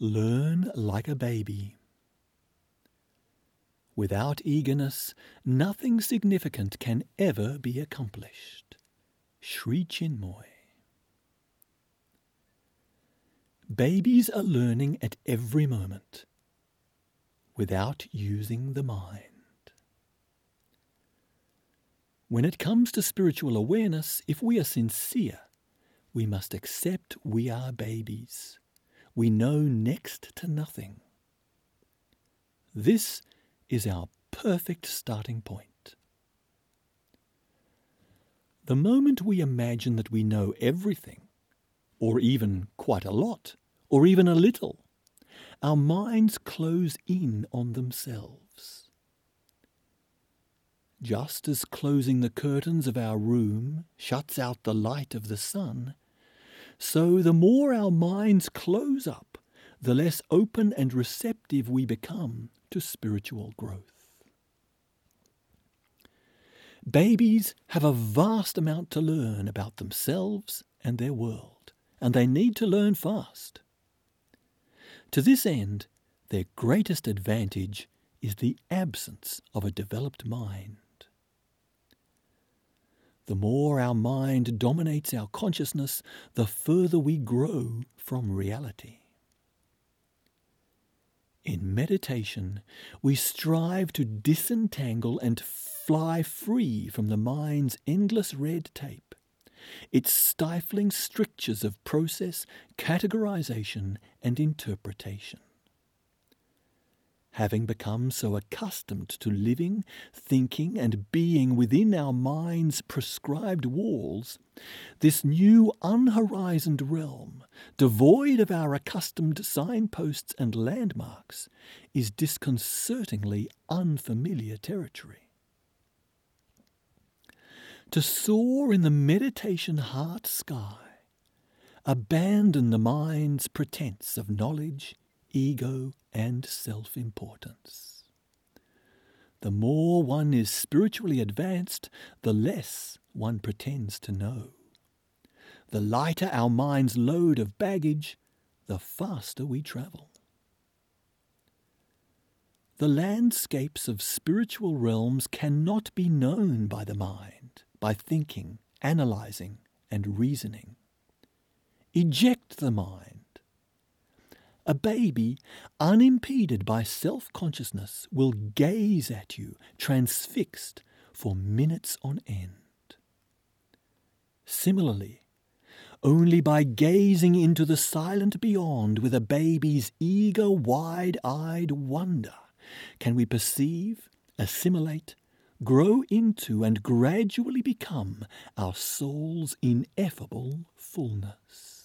Learn like a baby. Without eagerness, nothing significant can ever be accomplished. Sri Chinmoy. Babies are learning at every moment, without using the mind. When it comes to spiritual awareness, if we are sincere, we must accept we are babies. We know next to nothing. This is our perfect starting point. The moment we imagine that we know everything, or even quite a lot, or even a little, our minds close in on themselves. Just as closing the curtains of our room shuts out the light of the sun, so the more our minds close up, the less open and receptive we become to spiritual growth. Babies have a vast amount to learn about themselves and their world, and they need to learn fast. To this end, their greatest advantage is the absence of a developed mind. The more our mind dominates our consciousness, the further we grow from reality. In meditation, we strive to disentangle and fly free from the mind's endless red tape, its stifling strictures of process, categorization, and interpretation. Having become so accustomed to living, thinking, and being within our mind's prescribed walls, this new unhorizoned realm, devoid of our accustomed signposts and landmarks, is disconcertingly unfamiliar territory. To soar in the meditation heart sky, abandon the mind's pretense of knowledge, ego, and self-importance. The more one is spiritually advanced, the less one pretends to know. The lighter our mind's load of baggage, the faster we travel. The landscapes of spiritual realms cannot be known by the mind, by thinking, analyzing, and reasoning. Eject the mind. A baby, unimpeded by self-consciousness, will gaze at you, transfixed, for minutes on end. Similarly, only by gazing into the silent beyond with a baby's eager, wide-eyed wonder can we perceive, assimilate, grow into, and gradually become our soul's ineffable fullness.